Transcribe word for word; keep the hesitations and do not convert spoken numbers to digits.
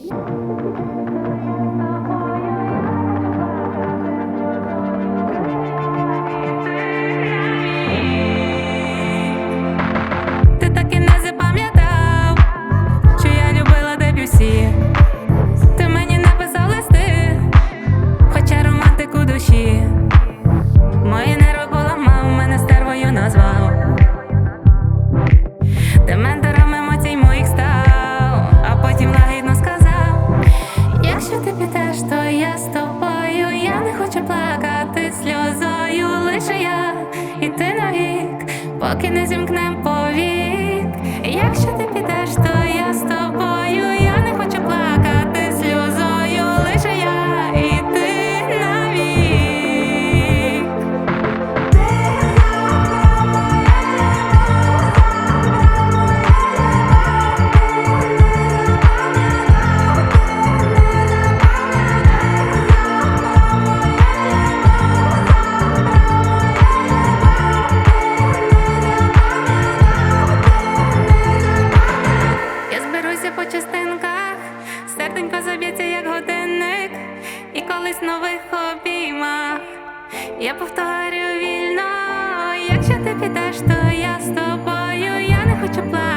Ти так і не запам'ятав, що я любила Дебюсі. Ти мені написав листи, хоча романтику душі. Мої нерви поламав, мене стервою назвав. Дементором емоцій моїх став, а потім лагідно сказав: якщо ти підеш, то я з тобою. Я не хочу плакати сльозою, лише я і ти навік, поки не зімкнем повік. Якщо ти підеш, то я з тобою. Я не хочу плакати сльозою, лише я і ти навік. Я зберуся по частинках, серденько заб'ється, як годинник, і колись в нових обіймах я повторю вільно: якщо ти підеш, то я з тобою. Я не хочу плакати